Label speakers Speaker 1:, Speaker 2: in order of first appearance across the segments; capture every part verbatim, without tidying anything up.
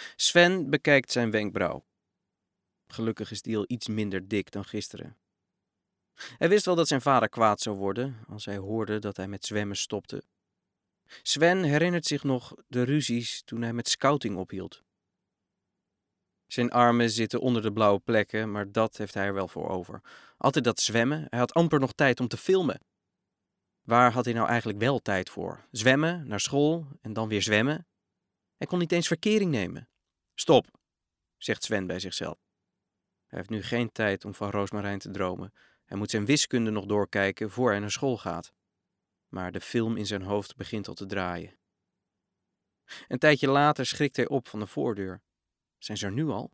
Speaker 1: Sven bekijkt zijn wenkbrauw. Gelukkig is die al iets minder dik dan gisteren. Hij wist wel dat zijn vader kwaad zou worden als hij hoorde dat hij met zwemmen stopte. Sven herinnert zich nog de ruzies toen hij met scouting ophield. Zijn armen zitten onder de blauwe plekken, maar dat heeft hij er wel voor over. Altijd dat zwemmen, hij had amper nog tijd om te filmen. Waar had hij nou eigenlijk wel tijd voor? Zwemmen, naar school en dan weer zwemmen? Hij kon niet eens verkering nemen. Stop, zegt Sven bij zichzelf. Hij heeft nu geen tijd om van Roosmarijn te dromen. Hij moet zijn wiskunde nog doorkijken voor hij naar school gaat. Maar de film in zijn hoofd begint al te draaien. Een tijdje later schrikt hij op van de voordeur. Zijn ze er nu al?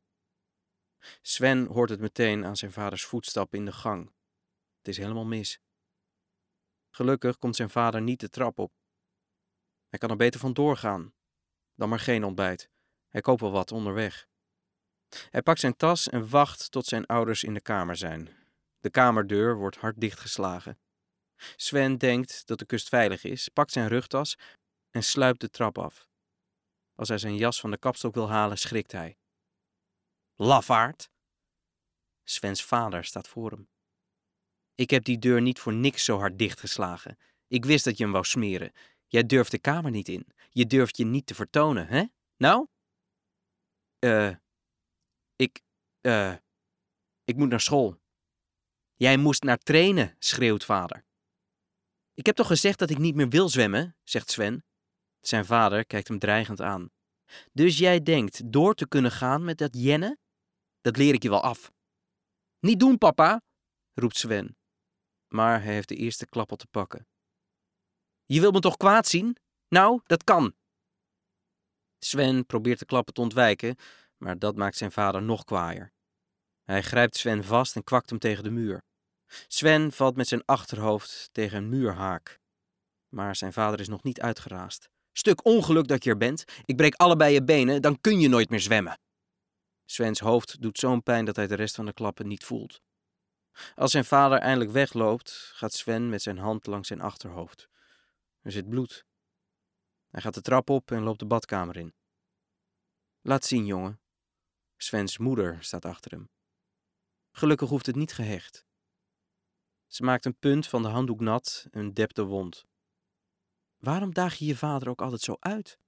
Speaker 1: Sven hoort het meteen aan zijn vaders voetstappen in de gang. Het is helemaal mis. Gelukkig komt zijn vader niet de trap op. Hij kan er beter vandoor gaan. Dan maar geen ontbijt. Hij koopt wel wat onderweg. Hij pakt zijn tas en wacht tot zijn ouders in de kamer zijn. De kamerdeur wordt hard dichtgeslagen. Sven denkt dat de kust veilig is, pakt zijn rugtas en sluipt de trap af. Als hij zijn jas van de kapstok wil halen, schrikt hij. Lafaard! Svens vader staat voor hem. Ik heb die deur niet voor niks zo hard dichtgeslagen. Ik wist dat je hem wou smeren. Jij durft de kamer niet in. Je durft je niet te vertonen, hè? Nou? Eh, uh, ik, eh, uh, ik moet naar school. Jij moest naar trainen, schreeuwt vader. Ik heb toch gezegd dat ik niet meer wil zwemmen, zegt Sven. Zijn vader kijkt hem dreigend aan. Dus jij denkt door te kunnen gaan met dat jennen? Dat leer ik je wel af. Niet doen, papa, roept Sven. Maar hij heeft de eerste klap al te pakken. Je wilt me toch kwaad zien? Nou, dat kan. Sven probeert de klappen te ontwijken, maar dat maakt zijn vader nog kwaaier. Hij grijpt Sven vast en kwakt hem tegen de muur. Sven valt met zijn achterhoofd tegen een muurhaak. Maar zijn vader is nog niet uitgeraasd. Stuk ongeluk dat je er bent. Ik breek allebei je benen, dan kun je nooit meer zwemmen. Svens hoofd doet zo'n pijn dat hij de rest van de klappen niet voelt. Als zijn vader eindelijk wegloopt, gaat Sven met zijn hand langs zijn achterhoofd. Er zit bloed. Hij gaat de trap op en loopt de badkamer in. Laat zien, jongen. Svens moeder staat achter hem. Gelukkig hoeft het niet gehecht. Ze maakt een punt van de handdoek nat en dept de wond. Waarom daag je je vader ook altijd zo uit?